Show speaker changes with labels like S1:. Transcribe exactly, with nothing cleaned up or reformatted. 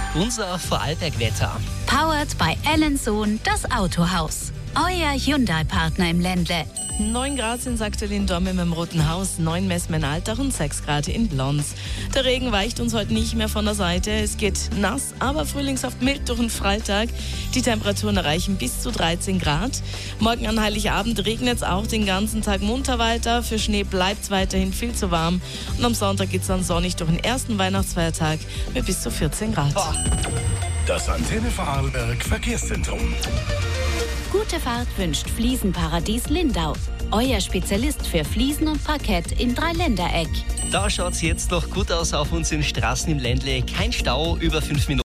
S1: unser Vorarlberg-Wetter.
S2: Powered by Ellensohn, das Autohaus. Euer Hyundai-Partner im Ländle.
S3: neun Grad sind es aktuell in Dormen im Roten Haus, neun messen wir in Altach und sechs Grad in Blons. Der Regen weicht uns heute nicht mehr von der Seite. Es geht nass, aber frühlingshaft mild durch den Freitag. Die Temperaturen erreichen bis zu dreizehn Grad. Morgen an Heiligabend regnet es auch den ganzen Tag munter weiter. Für Schnee bleibt es weiterhin viel zu warm. Und am Sonntag geht es dann sonnig durch den ersten Weihnachtsfeiertag mit bis zu vierzehn Grad.
S4: Das Antenne Vorarlberg Verkehrszentrum.
S2: Gute Fahrt wünscht Fliesenparadies Lindau. Euer Spezialist für Fliesen und Parkett im Dreiländereck.
S1: Da schaut es jetzt noch gut aus auf unseren Straßen im Ländle. Kein Stau, über fünf Minuten.